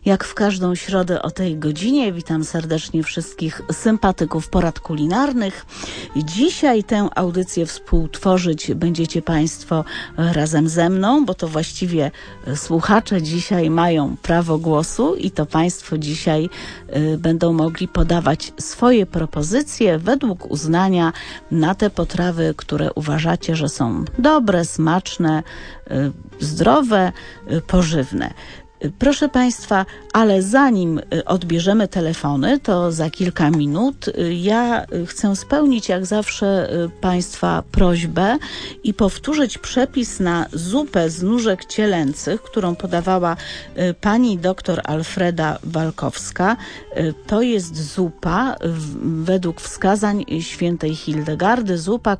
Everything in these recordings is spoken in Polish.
Jak w każdą środę o tej godzinie witam serdecznie wszystkich sympatyków porad kulinarnych. Dzisiaj tę audycję współtworzyć będziecie Państwo razem ze mną, bo to właściwie słuchacze dzisiaj mają prawo głosu i to Państwo dzisiaj będą mogli podawać swoje propozycje według uznania na te potrawy, które uważacie, że są dobre, smaczne, zdrowe, pożywne. Proszę Państwa, ale zanim odbierzemy telefony, to za kilka minut ja chcę spełnić jak zawsze Państwa prośbę i powtórzyć przepis na zupę z nóżek cielęcych, którą podawała pani dr Alfreda Walkowska. To jest zupa według wskazań świętej Hildegardy, zupa,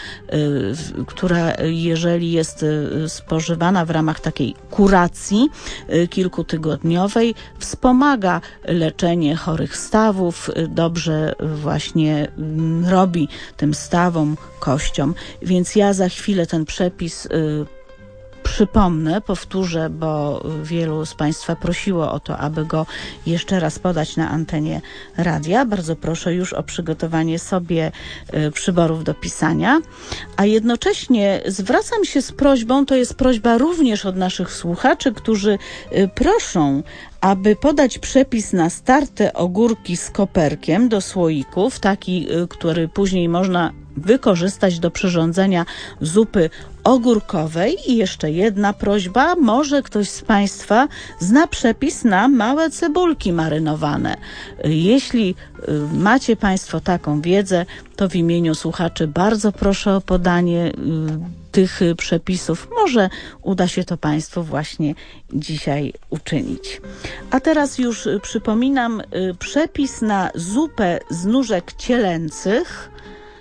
która jeżeli jest spożywana w ramach takiej kuracji kilkutygodniowej, wspomaga leczenie chorych stawów, dobrze właśnie robi tym stawom, kościom. Więc ja za chwilę ten przepis przypomnę, powtórzę, bo wielu z Państwa prosiło o to, aby go jeszcze raz podać na antenie radia. Bardzo proszę już o przygotowanie sobie przyborów do pisania. A jednocześnie zwracam się z prośbą, to jest prośba również od naszych słuchaczy, którzy proszą, aby podać przepis na starte ogórki z koperkiem do słoików, taki, który później można wykorzystać do przyrządzenia zupy ogórkowej. I jeszcze jedna prośba, może ktoś z Państwa zna przepis na małe cebulki marynowane. Jeśli macie Państwo taką wiedzę, to w imieniu słuchaczy bardzo proszę o podanie tych przepisów. Może uda się to Państwu właśnie dzisiaj uczynić. A teraz już przypominam przepis na zupę z nóżek cielęcych.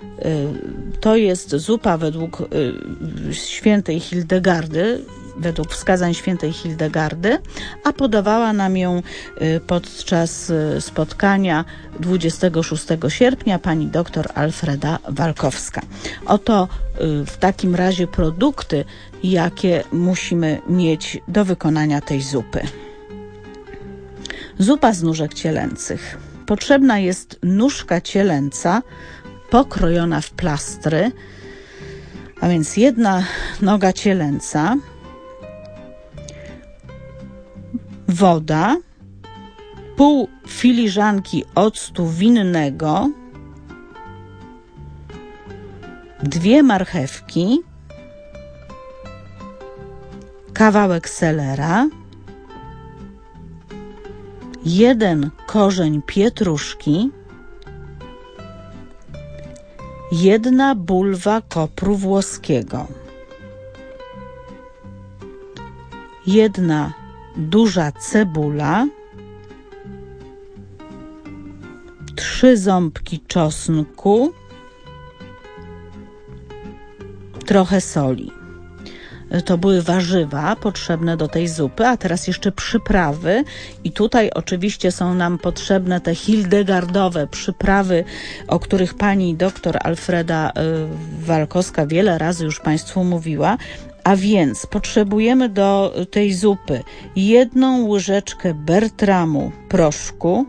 To jest zupa według świętej Hildegardy, według wskazań świętej Hildegardy, a podawała nam ją podczas spotkania 26 sierpnia pani dr Alfreda Walkowska. Oto w takim razie produkty, jakie musimy mieć do wykonania tej zupy. Zupa z nóżek cielęcych. Potrzebna jest nóżka cielęca pokrojona w plastry, a więc jedna noga cielęca, woda, pół filiżanki octu winnego, 2 marchewki, kawałek selera, 1 korzeń pietruszki, 1 bulwa kopru włoskiego, 1 duża cebula, 3 ząbki czosnku, trochę soli. To były warzywa potrzebne do tej zupy, a teraz jeszcze przyprawy i tutaj oczywiście są nam potrzebne te hildegardowe przyprawy, o których pani dr Alfreda Walkowska wiele razy już Państwu mówiła. A więc potrzebujemy do tej zupy 1 łyżeczkę bertramu proszku,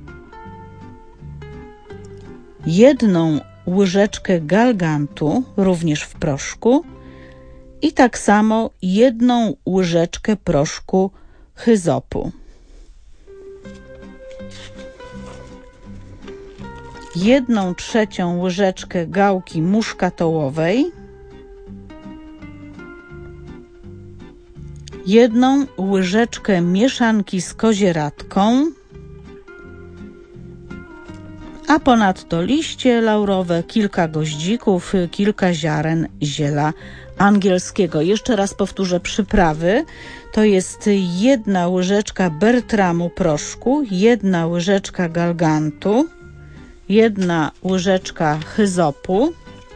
1 łyżeczkę galgantu, również w proszku, i tak samo 1 łyżeczkę proszku hyzopu. 1/3 łyżeczkę gałki muszkatołowej, 1 łyżeczkę mieszanki z kozieradką, a ponadto liście laurowe, kilka goździków, kilka ziaren ziela angielskiego. Jeszcze raz powtórzę przyprawy. To jest 1 łyżeczka bertramu proszku, 1 łyżeczka galgantu, 1 łyżeczka hyzopu,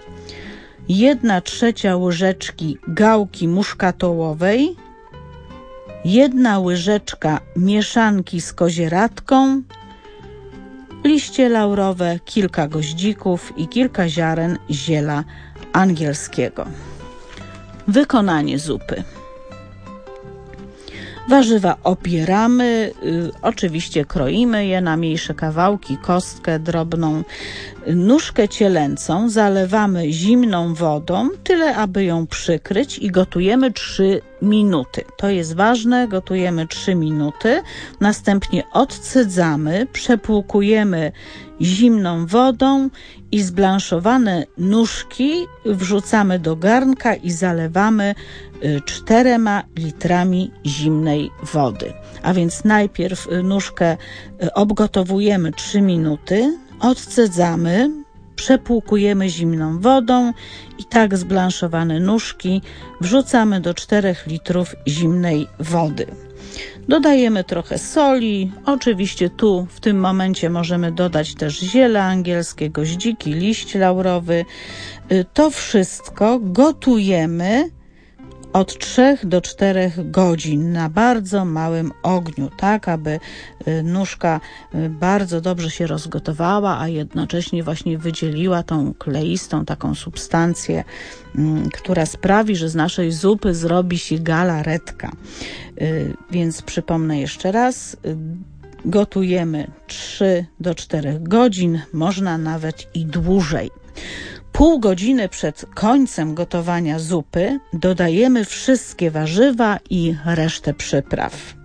1/3 łyżeczki gałki muszkatołowej, 1 łyżeczka mieszanki z kozieradką, liście laurowe, kilka goździków i kilka ziaren ziela angielskiego. Wykonanie zupy. Warzywa obieramy, oczywiście kroimy je na mniejsze kawałki, kostkę drobną. Nóżkę cielęcą zalewamy zimną wodą, tyle aby ją przykryć i gotujemy 3 minuty. To jest ważne, gotujemy 3 minuty. Następnie odcydzamy, przepłukujemy zimną wodą i zblanszowane nóżki wrzucamy do garnka i zalewamy 4 litrami zimnej wody. A więc najpierw nóżkę obgotowujemy 3 minuty, odcedzamy, przepłukujemy zimną wodą i tak zblanszowane nóżki wrzucamy do 4 litrów zimnej wody. Dodajemy trochę soli, oczywiście tu w tym momencie możemy dodać też ziele angielskie, goździki, liść laurowy. To wszystko gotujemy od 3 do 4 godzin na bardzo małym ogniu, tak aby nóżka bardzo dobrze się rozgotowała, a jednocześnie właśnie wydzieliła tą kleistą taką substancję, która sprawi, że z naszej zupy zrobi się galaretka. Więc przypomnę jeszcze raz, gotujemy 3 do 4 godzin, można nawet i dłużej. Pół godziny przed końcem gotowania zupy dodajemy wszystkie warzywa i resztę przypraw.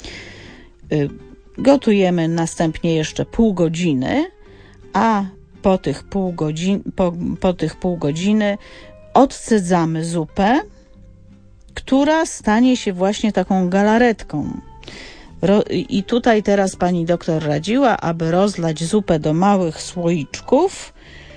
Gotujemy następnie jeszcze pół godziny, a po tych pół godziny odcydzamy zupę, która stanie się właśnie taką galaretką. I tutaj teraz pani doktor radziła, aby rozlać zupę do małych słoiczków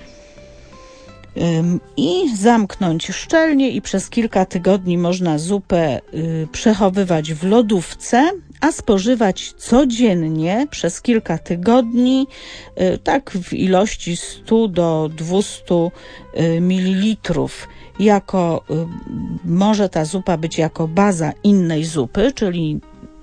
i zamknąć szczelnie i przez kilka tygodni można zupę przechowywać w lodówce, a spożywać codziennie przez kilka tygodni, tak w ilości 100 do 200 ml. Może ta zupa być jako baza innej zupy, czyli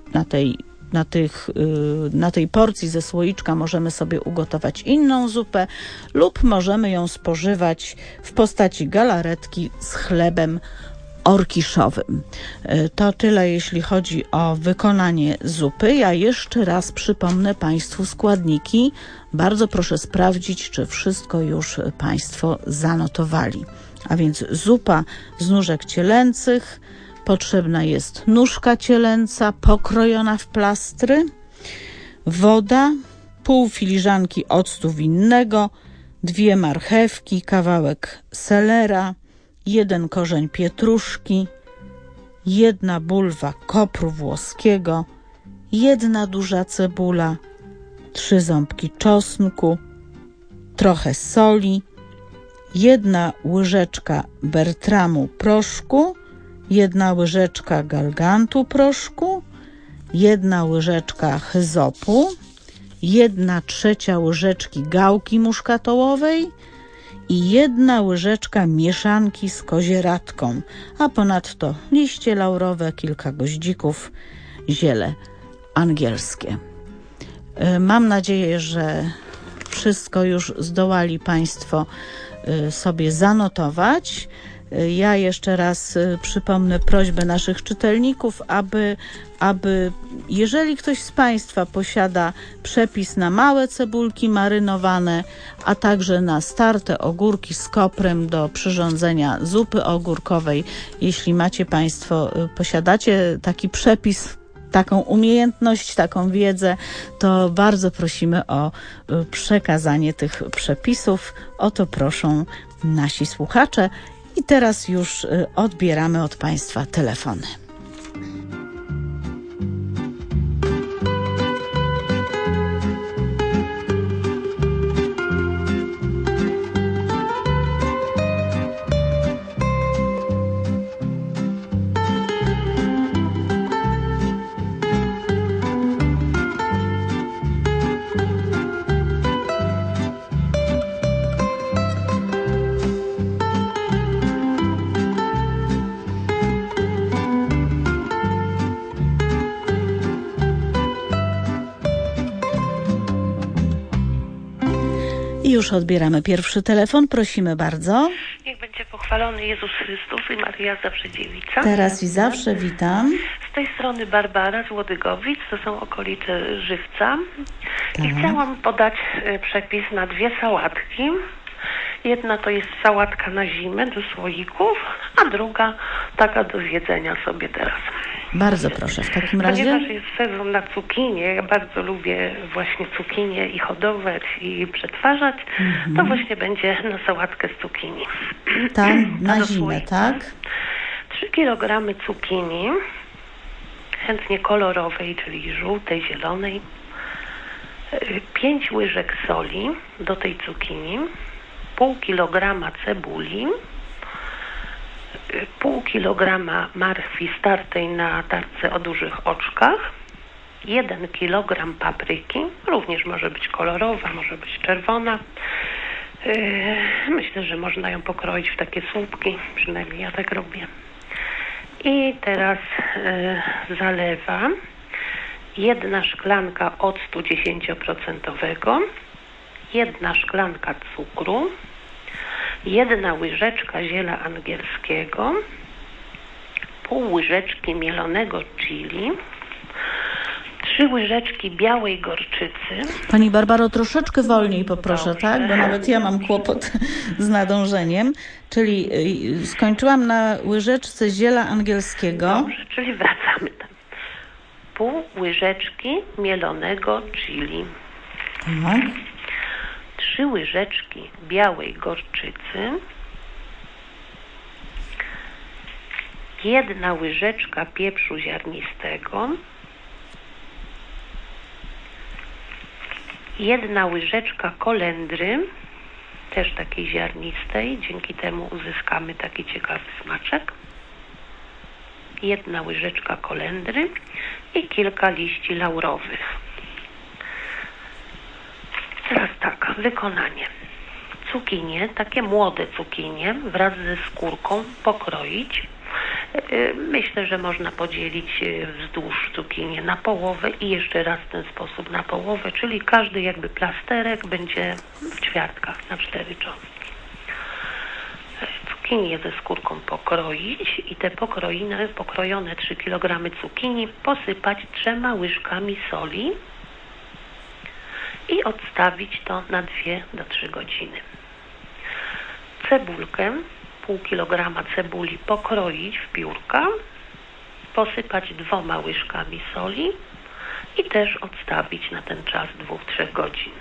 na tej porcji ze słoiczka możemy sobie ugotować inną zupę lub możemy ją spożywać w postaci galaretki z chlebem orkiszowym. To tyle, jeśli chodzi o wykonanie zupy. Ja jeszcze raz przypomnę Państwu składniki. Bardzo proszę sprawdzić, czy wszystko już Państwo zanotowali. A więc zupa z nóżek cielęcych. Potrzebna jest nóżka cielęca pokrojona w plastry, woda, pół filiżanki octu winnego, 2 marchewki, kawałek selera, 1 korzeń pietruszki, 1 bulwa kopru włoskiego, 1 duża cebula, 3 ząbki czosnku, trochę soli, 1 łyżeczka bertramu proszku, 1 łyżeczka galgantu proszku, 1 łyżeczka hyzopu, 1/3 łyżeczki gałki muszkatołowej i 1 łyżeczka mieszanki z kozieradką, a ponadto liście laurowe, kilka goździków, ziele angielskie. Mam nadzieję, że wszystko już zdołali Państwo sobie zanotować. Ja jeszcze raz przypomnę prośbę naszych czytelników, aby jeżeli ktoś z Państwa posiada przepis na małe cebulki marynowane, a także na starte ogórki z koprem do przyrządzenia zupy ogórkowej, jeśli posiadacie taki przepis, taką umiejętność, taką wiedzę, to bardzo prosimy o przekazanie tych przepisów. O to proszą nasi słuchacze. I teraz już odbieramy od Państwa telefony. I już odbieramy pierwszy telefon. Prosimy bardzo. Niech będzie pochwalony Jezus Chrystus i Maryja Zawsze Dziewica. Teraz i zawsze witam. Z tej strony Barbara z Łodygowic, to są okolice Żywca. Tak. I chciałam podać przepis na 2 sałatki. Jedna to jest sałatka na zimę do słoików, a druga taka do zjedzenia sobie teraz. Bardzo proszę, w takim razie. Ponieważ jest sezon na cukinie, ja bardzo lubię właśnie cukinie i hodować i przetwarzać, to właśnie będzie na sałatkę z cukinii. Tam na zimę, tak? 3 kg cukinii, chętnie kolorowej, czyli żółtej, zielonej. 5 łyżek soli do tej cukinii. Pół kilograma cebuli, pół kilograma marchwi startej na tarce o dużych oczkach, 1 kilogram papryki, również może być kolorowa, może być czerwona. Myślę, że można ją pokroić w takie słupki, przynajmniej ja tak robię. I teraz zalewa 1 szklanka octu 10%, 1 szklanka cukru, 1 łyżeczka ziela angielskiego, pół łyżeczki mielonego chili, 3 łyżeczki białej gorczycy. Pani Barbaro, troszeczkę wolniej poproszę, Dobrze. tak? Bo nawet ja mam kłopot z nadążeniem. Czyli skończyłam na łyżeczce ziela angielskiego. Dobrze, czyli wracamy tam. Pół łyżeczki mielonego chili. Tak. 3 łyżeczki białej gorczycy, 1 łyżeczka pieprzu ziarnistego, 1 łyżeczka kolendry, też takiej ziarnistej, dzięki temu uzyskamy taki ciekawy smaczek, 1 łyżeczka kolendry i kilka liści laurowych. Teraz tak, wykonanie. Cukinie, takie młode cukinie wraz ze skórką pokroić. Myślę, że można podzielić wzdłuż cukinię na połowę i jeszcze raz w ten sposób na połowę, czyli każdy jakby plasterek będzie w ćwiartkach na 4 cząstki. Cukinię ze skórką pokroić i te pokrojone 3 kg cukinii posypać 3 łyżkami soli i odstawić to na 2 do 3 godziny. Cebulkę, pół kilograma cebuli pokroić w piórka, posypać 2 łyżkami soli i też odstawić na ten czas 2-3 godzin.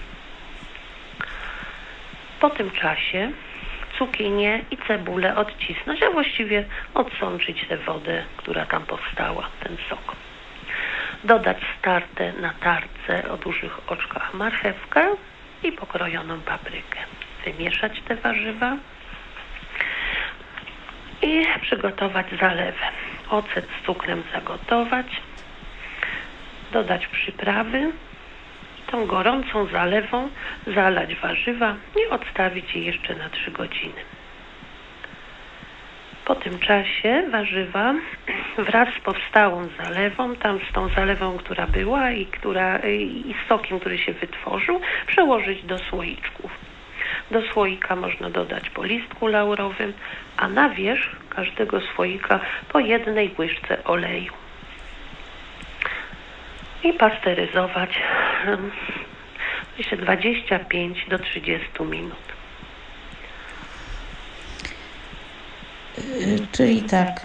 Po tym czasie cukinię i cebulę odcisnąć, a właściwie odsączyć tę wodę, która tam powstała, ten sok. Dodać starte na tarce o dużych oczkach marchewkę i pokrojoną paprykę. Wymieszać te warzywa i przygotować zalewę. Ocet z cukrem zagotować, dodać przyprawy i tą gorącą zalewą zalać warzywa i odstawić je jeszcze na 3 godziny. Po tym czasie warzywa wraz z powstałą zalewą, tam z tą zalewą, która była i z sokiem, który się wytworzył, przełożyć do słoiczków. Do słoika można dodać po listku laurowym, a na wierzch każdego słoika po 1 łyżce oleju. I pasteryzować myślę 25 do 30 minut. Czyli tak,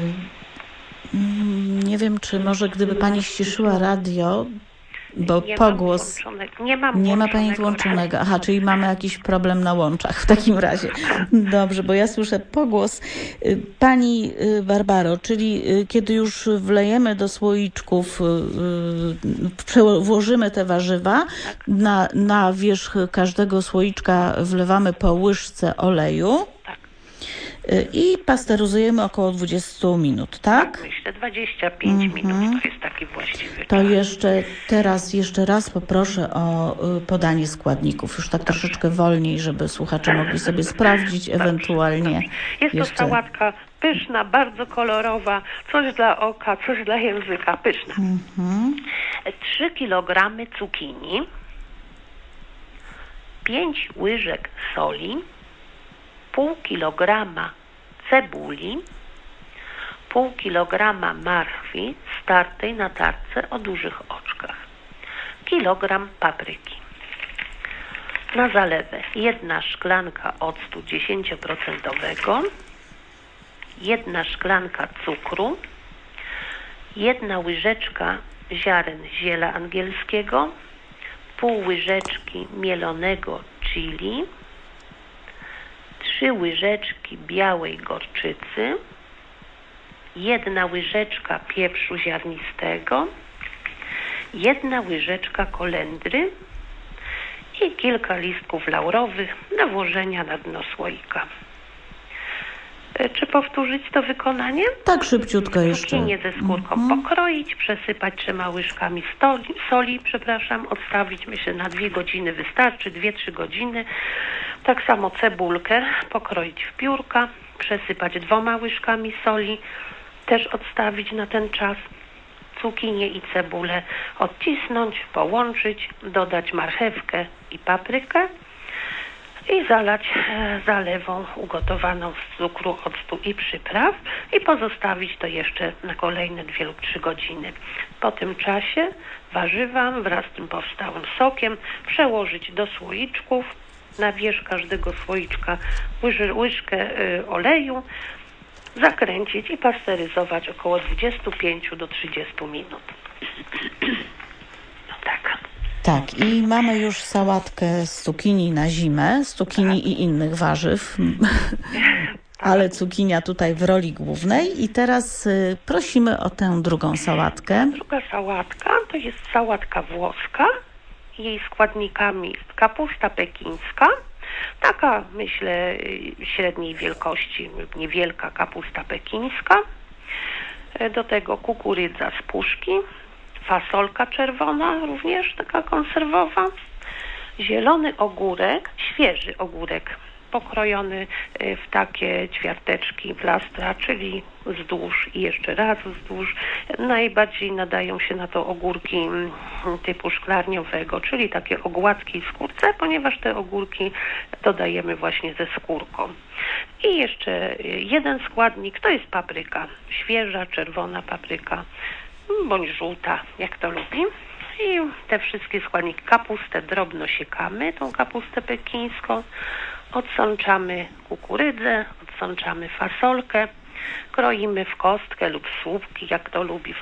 nie wiem, czy może gdyby Pani ściszyła radio, bo pogłos... Nie ma Pani włączonego. Aha, czyli mamy jakiś problem na łączach w takim razie. Dobrze, bo ja słyszę pogłos. Pani Barbaro, czyli kiedy już wlejemy do słoiczków, włożymy te warzywa, na wierzch każdego słoiczka wlewamy po łyżce oleju. I pasteryzujemy około 20 minut, tak? Tak, myślę, 25 minut to jest taki właściwy To czas. jeszcze raz poproszę o podanie składników. Już tak troszeczkę wolniej, żeby słuchacze mogli sobie sprawdzić, ewentualnie. Jest to sałatka pyszna, bardzo kolorowa, coś dla oka, coś dla języka, pyszna. 3 kg cukinii, 5 łyżek soli, pół kilograma cebuli, pół kilograma marchwi startej na tarce o dużych oczkach, kilogram papryki. Na zalewę 1 szklanka octu 10%, 1 szklanka cukru, 1 łyżeczka ziaren ziela angielskiego, pół łyżeczki mielonego chili, 3 łyżeczki białej gorczycy, 1 łyżeczka pieprzu ziarnistego, 1 łyżeczka kolendry i kilka listków laurowych do włożenia na dno słoika. Czy powtórzyć to wykonanie? Tak, szybciutko jeszcze. Cukinię ze skórką pokroić, przesypać 3 łyżkami soli, odstawić, myślę, na 2 godziny wystarczy, 2-3 godziny. Tak samo cebulkę pokroić w piórka, przesypać 2 łyżkami soli, też odstawić na ten czas. Cukinię i cebulę odcisnąć, połączyć, dodać marchewkę i paprykę i zalać zalewą ugotowaną z cukru, octu i przypraw i pozostawić to jeszcze na kolejne 2 lub 3 godziny. Po tym czasie warzywa wraz z tym powstałym sokiem przełożyć do słoiczków, na wierzch każdego słoiczka łyżkę oleju, zakręcić i pasteryzować około 25 do 30 minut. No tak. Tak, i mamy już sałatkę z cukinii na zimę, z cukinii i innych warzyw, ale cukinia tutaj w roli głównej. I teraz prosimy o tę drugą sałatkę. Druga sałatka to jest sałatka włoska. Jej składnikami jest kapusta pekińska, taka, myślę, średniej wielkości, niewielka kapusta pekińska. Do tego kukurydza z puszki, fasolka czerwona, również taka konserwowa, zielony ogórek, świeży ogórek, pokrojony w takie ćwiarteczki plastra, czyli wzdłuż i jeszcze raz wzdłuż. Najbardziej nadają się na to ogórki typu szklarniowego, czyli takie o gładkiej skórce, ponieważ te ogórki dodajemy właśnie ze skórką. I jeszcze jeden składnik, to jest papryka, świeża, czerwona papryka, bądź żółta, jak to lubi. I te wszystkie składniki, kapustę drobno siekamy, tą kapustę pekińską, odsączamy kukurydzę, odsączamy fasolkę, kroimy w kostkę lub słupki, jak to lubi,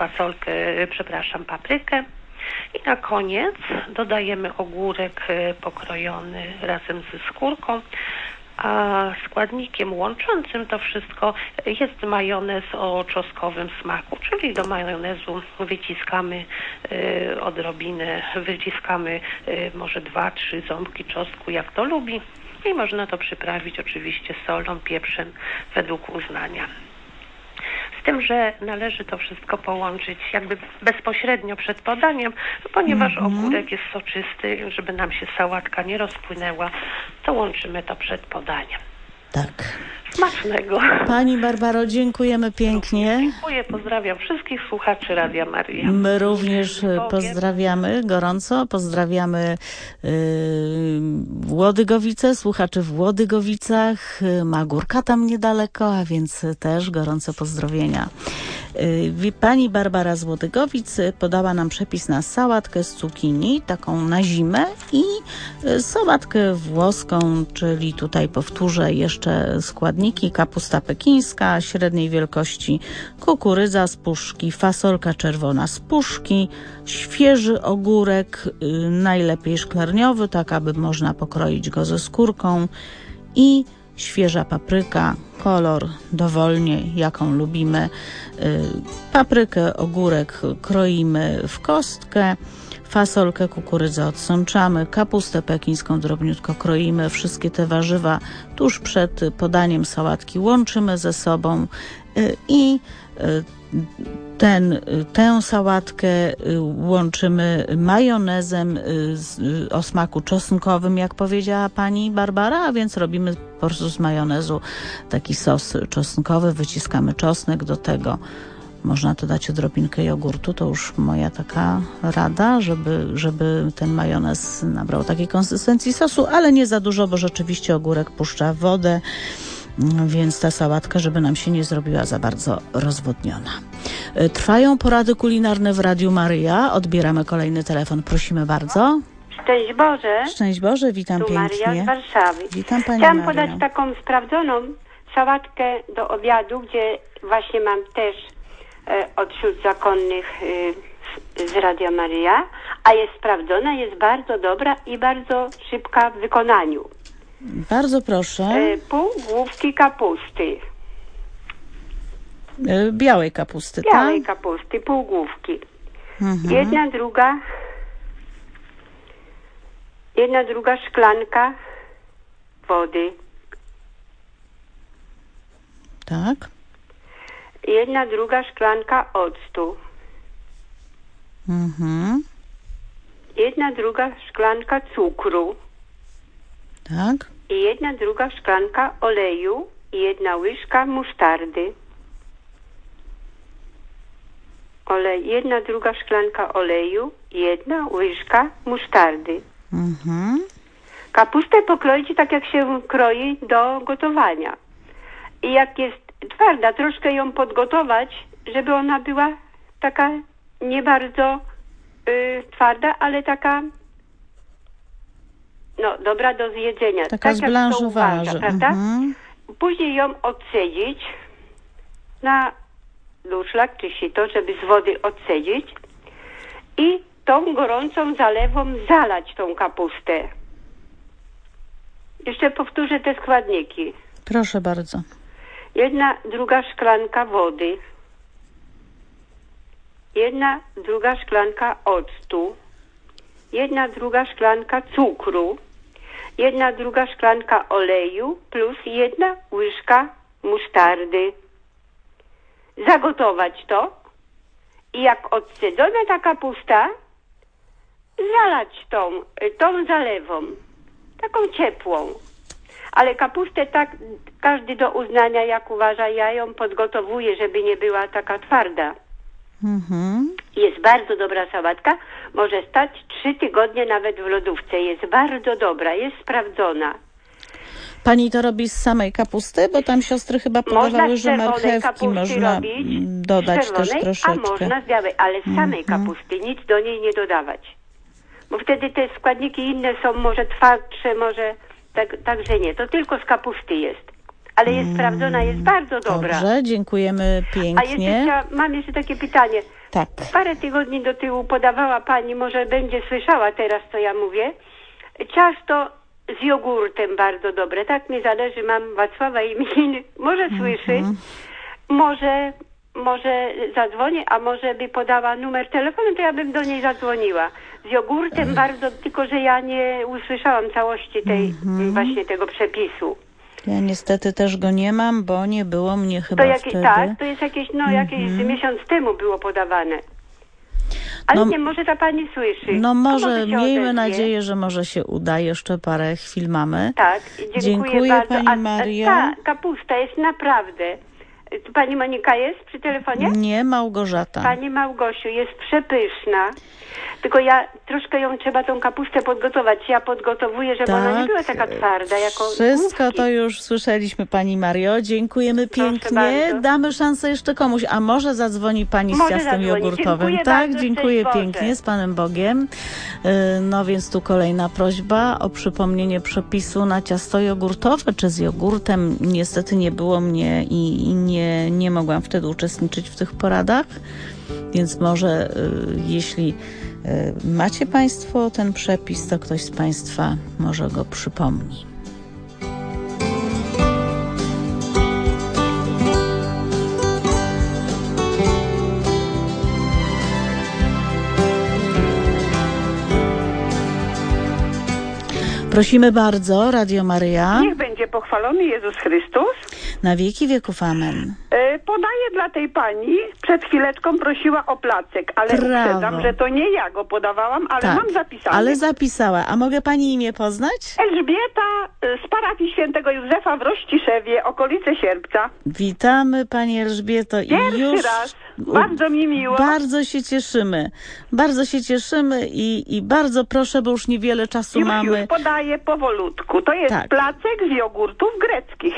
paprykę. I na koniec dodajemy ogórek pokrojony razem ze skórką, a składnikiem łączącym to wszystko jest majonez o czosnkowym smaku, czyli do majonezu wyciskamy odrobinę, może 2-3 ząbki czosnku, jak to lubi. I można to przyprawić oczywiście solą, pieprzem według uznania. Z tym, że należy to wszystko połączyć jakby bezpośrednio przed podaniem, ponieważ ogórek jest soczysty, żeby nam się sałatka nie rozpłynęła, to łączymy to przed podaniem. Tak. Smacznego. Pani Barbaro, dziękujemy pięknie. Dziękuję, pozdrawiam wszystkich słuchaczy Radia Maryja. My również pozdrawiamy gorąco, pozdrawiamy Łodygowice, słuchaczy w Łodygowicach, Magórka tam niedaleko, a więc też gorące pozdrowienia. Pani Barbara z Łodygowic podała nam przepis na sałatkę z cukinii, taką na zimę, i sałatkę włoską, czyli tutaj powtórzę jeszcze składniki: kapusta pekińska średniej wielkości, kukurydza z puszki, fasolka czerwona z puszki, świeży ogórek, najlepiej szklarniowy, tak aby można pokroić go ze skórką, i świeża papryka, kolor dowolnie, jaką lubimy. Paprykę, ogórek kroimy w kostkę, fasolkę, kukurydzę odsączamy, kapustę pekińską drobniutko kroimy. Wszystkie te warzywa tuż przed podaniem sałatki łączymy ze sobą i tę sałatkę łączymy majonezem o smaku czosnkowym, jak powiedziała pani Barbara, a więc robimy po prostu z majonezu taki sos czosnkowy, wyciskamy czosnek, do tego Można dodać odrobinkę jogurtu, to już moja taka rada, żeby ten majonez nabrał takiej konsystencji sosu, ale nie za dużo, bo rzeczywiście ogórek puszcza wodę, więc ta sałatka, żeby nam się nie zrobiła za bardzo rozwodniona. Trwają porady kulinarne w Radiu Maryja. Odbieramy kolejny telefon. Prosimy bardzo. Szczęść Boże. Szczęść Boże, witam Tu pięknie. Maria z Warszawy. Witam Pani Chciałam Mario. podać taką sprawdzoną sałatkę do obiadu, gdzie właśnie mam też od sióstr zakonnych z Radia Maryja, a jest sprawdzona, jest bardzo dobra i bardzo szybka w wykonaniu. Bardzo proszę. Pół główki kapusty. Białej kapusty, Białej tak? kapusty, pół główki. Mhm. Jedna druga szklanka wody. Tak. Jedna druga szklanka octu. Mhm. Jedna druga szklanka cukru. Tak. I jedna druga szklanka oleju i jedna łyżka musztardy. Jedna druga szklanka oleju i jedna łyżka musztardy. Mhm. Kapustę pokroić tak, jak się kroi do gotowania. I jak jest twarda, troszkę ją podgotować, żeby ona była taka nie bardzo twarda, ale taka dobra do zjedzenia. Taka tak zblanżowana, jak to że... uważa, prawda? Mhm. Później ją odcedzić na durszlak czy sito, żeby z wody odcedzić i tą gorącą zalewą zalać tą kapustę. Jeszcze powtórzę te składniki. Proszę bardzo. Jedna druga szklanka wody. Jedna druga szklanka octu. Jedna druga szklanka cukru. Jedna druga szklanka oleju plus jedna łyżka musztardy. Zagotować to i jak odcedzona ta kapusta, zalać tą zalewą, taką ciepłą. Ale kapustę tak każdy do uznania, jak uważa, ja ją podgotowuję, żeby nie była taka twarda. Mhm. Jest bardzo dobra sałatka, może stać 3 tygodnie nawet w lodówce. Jest bardzo dobra, jest sprawdzona. Pani to robi z samej kapusty? Bo tam siostry chyba podawały, że marchewki można dodać też troszeczkę. A można z białej, ale z samej kapusty, nic do niej nie dodawać. Bo wtedy te składniki inne są może twardsze, może także nie. To tylko z kapusty jest. Ale jest sprawdzona, jest bardzo dobra. Dobrze, dziękujemy pięknie. A mam jeszcze takie pytanie. Tak. Parę tygodni do tyłu podawała pani, może będzie słyszała teraz, co ja mówię, ciasto z jogurtem bardzo dobre. Tak mi zależy, mam Wacława imieniny. Może słyszy, może zadzwoni, a może by podała numer telefonu, to ja bym do niej zadzwoniła. Z jogurtem bardzo, tylko że ja nie usłyszałam całości właśnie tego przepisu. Ja niestety też go nie mam, bo nie było mnie chyba wtedy. Tak, to jest jakieś miesiąc temu było podawane. Ale nie, może ta pani słyszy. No może miejmy nadzieję, że może się uda. Jeszcze parę chwil mamy. Tak, dziękuję bardzo. Pani Mario. Ta kapusta jest naprawdę... Pani Monika jest przy telefonie? Nie, Małgorzata. Pani Małgosiu, jest przepyszna. Tylko troszkę ją trzeba tą kapustę podgotować. Ja podgotowuję, żeby ona nie była taka twarda jako wszystko główki. To już słyszeliśmy, Pani Mario. Dziękujemy pięknie. Damy szansę jeszcze komuś. A może zadzwoni Pani z ciastem jogurtowym? Dziękuję tak, bardzo, dziękuję pięknie. Z Panem Bogiem. No więc tu kolejna prośba o przypomnienie przepisu na ciasto jogurtowe, czy z jogurtem. Niestety nie było mnie i nie mogłam wtedy uczestniczyć w tych poradach. Więc może jeśli macie Państwo ten przepis, to ktoś z Państwa może go przypomni. Prosimy bardzo, Radio Maryja. Niech będzie pochwalony Jezus Chrystus. Na wieki wieków amen. Podaję dla tej pani, przed chwileczką prosiła o placek, ale uprzedzam, że to nie ja go podawałam, ale tak, mam zapisane. Ale zapisała. A mogę pani imię poznać? Elżbieta z parafii Świętego Józefa w Rościszewie, okolice Sierpca. Witamy pani Elżbieto. Pierwszy raz. Bardzo mi miło. Bardzo się cieszymy. Bardzo się cieszymy i bardzo proszę, bo już niewiele czasu mamy. Już podaję powolutku. To jest placek z jogurtów greckich.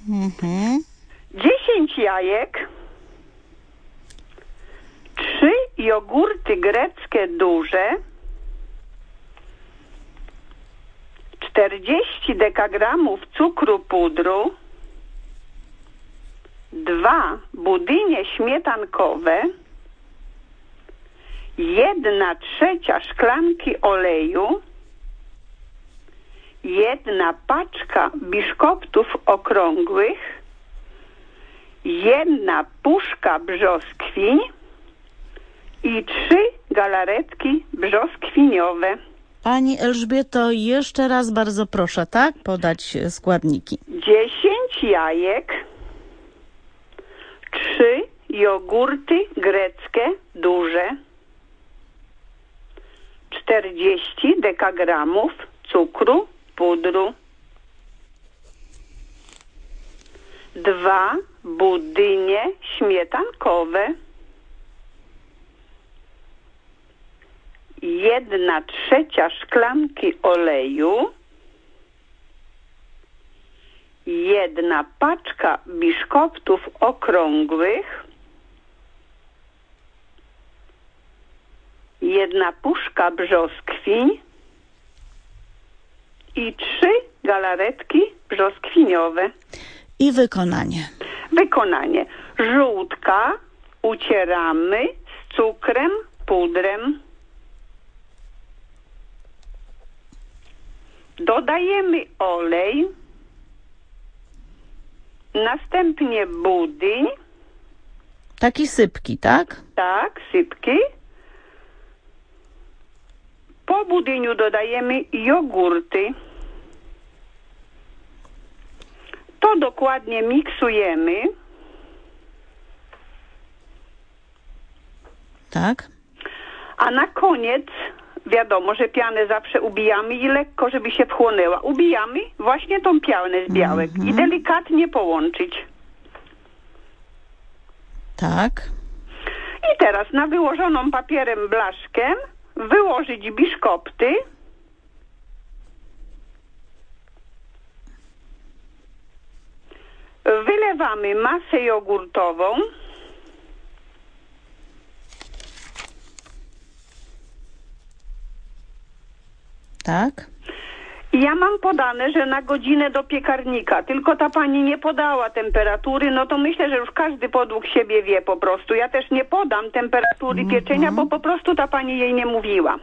10 jajek, 3 jogurty greckie duże, 40 dekagramów cukru pudru, 2 budynie śmietankowe, 1/3 szklanki oleju, 1 paczka biszkoptów okrągłych, 1 puszka brzoskwiń i 3 galaretki brzoskwiniowe. Pani Elżbieto, jeszcze raz bardzo proszę, tak? Podać składniki. 10 jajek, 3 jogurty greckie duże, 40 dekagramów cukru pudru, 2 budynie śmietankowe, 1/3 szklanki oleju, 1 paczka biszkoptów okrągłych, 1 puszka brzoskwiń i 3 galaretki brzoskwiniowe. I wykonanie. Wykonanie. Żółtka ucieramy z cukrem, pudrem. Dodajemy olej. Następnie budyń. Taki sypki, tak? Tak, sypki. Po budyniu dodajemy jogurty. To dokładnie miksujemy. Tak. A na koniec, wiadomo, że pianę zawsze ubijamy i lekko, żeby się wchłonęła. Ubijamy właśnie tą pianę z białek i delikatnie połączyć. Tak. I teraz na wyłożoną papierem blaszkę wyłożyć biszkopty. Wylewamy masę jogurtową. Tak. I ja mam podane, że na godzinę do piekarnika, tylko ta pani nie podała temperatury, no to myślę, że już każdy podług siebie wie po prostu. Ja też nie podam temperatury pieczenia, bo po prostu ta pani jej nie mówiła.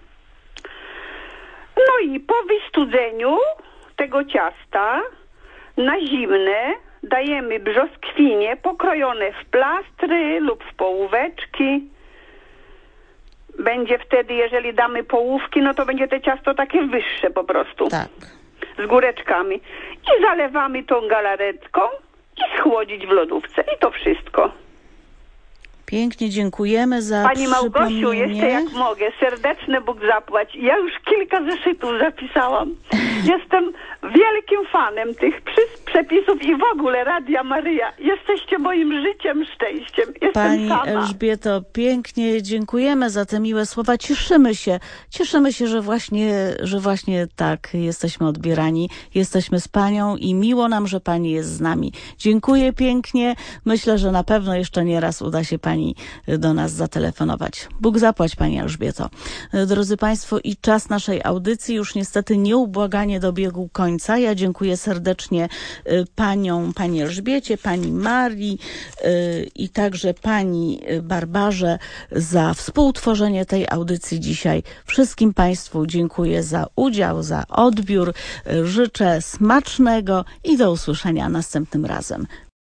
No i po wystudzeniu tego ciasta na zimne dajemy brzoskwinie pokrojone w plastry lub w połóweczki. Będzie wtedy, jeżeli damy połówki, no to będzie to ciasto takie wyższe po prostu. Tak. Z góreczkami. I zalewamy tą galaretką i schłodzić w lodówce. I to wszystko. Pięknie dziękujemy za Pani Małgosiu, przypomnienie. jeszcze jak mogę, serdeczny Bóg zapłać. Ja już kilka zeszytów zapisałam. Jestem wielkim fanem tych przepisów i w ogóle Radia Maryja. Jesteście moim życiem, szczęściem. Jestem Pani sama. Elżbieto, pięknie dziękujemy za te miłe słowa. Cieszymy się, że właśnie tak jesteśmy odbierani. Jesteśmy z Panią i miło nam, że Pani jest z nami. Dziękuję pięknie. Myślę, że na pewno jeszcze nie raz uda się Pani do nas zatelefonować. Bóg zapłać, Pani Elżbieto. Drodzy Państwo, i czas naszej audycji już niestety nieubłaganie dobiegł końca. Ja dziękuję serdecznie Pani Elżbiecie, Pani Marii i także Pani Barbarze za współtworzenie tej audycji dzisiaj. Wszystkim Państwu dziękuję za udział, za odbiór. Życzę smacznego i do usłyszenia następnym razem.